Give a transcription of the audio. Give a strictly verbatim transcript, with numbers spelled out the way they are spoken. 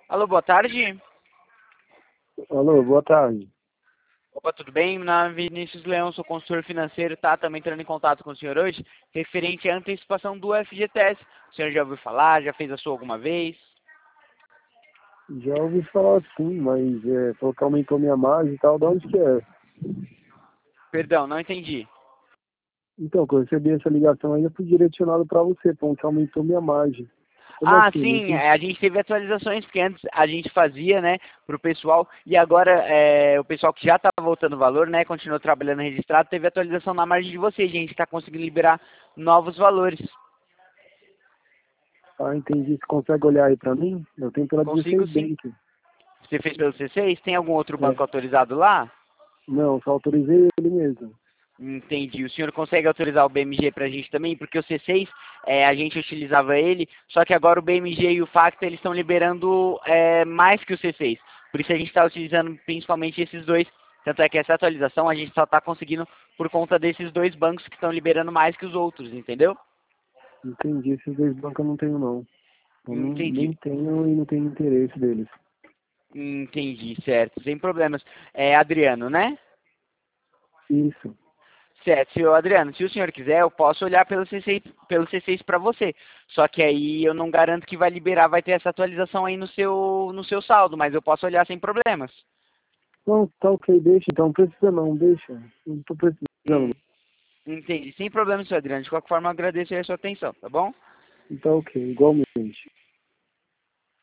Alô, boa tarde. Alô, boa tarde. Opa, tudo bem? Meu nome é Vinícius Leão, sou consultor financeiro, tá? Também entrando em contato com o senhor hoje, referente à antecipação do F G T S. O senhor já ouviu falar? Já fez a sua alguma vez? Já ouvi falar sim, mas é, falou que aumentou minha margem e tal, de onde que é? Perdão, não entendi. Então, quando eu recebi essa ligação aí, eu fui direcionado para você, falando que aumentou minha margem. Como Ah, assim? Não sim, entendi. é, a gente teve atualizações, porque antes a gente fazia, né, pro pessoal, e agora é, o pessoal que já está voltando o valor, né, continuou trabalhando registrado, teve atualização na margem de vocês, a gente está conseguindo liberar novos valores. Ah, entendi. Você consegue olhar aí para mim? Eu tenho pela Consigo dezesseis sim. Bank. Você fez pelo C seis? Tem algum outro É. banco autorizado lá? Não, só autorizei ele mesmo. Entendi. O senhor consegue autorizar o B M G para a gente também? Porque o C seis, é, a gente utilizava ele, só que agora o B M G e o Facta eles estão liberando é, mais que o C seis. Por isso a gente está utilizando principalmente esses dois. Tanto é que essa atualização a gente só está conseguindo por conta desses dois bancos que estão liberando mais que os outros, entendeu? Entendi. Esses dois bancos eu não tenho, não. Eu não, nem Entendi. tenho e não tenho interesse deles. Entendi, certo. Sem problemas. É Adriano, né? Isso. Certo, senhor Adriano, se o senhor quiser, eu posso olhar pelo C seis, pelo C seis para você. Só que aí eu não garanto que vai liberar, vai ter essa atualização aí no seu, no seu saldo, mas eu posso olhar sem problemas. Não, tá ok, deixa. Então, não precisa não, deixa. Não tô precisando. Hum, entendi, sem problemas, senhor Adriano. De qualquer forma, eu agradeço aí a sua atenção, tá bom? Tá ok, igualmente.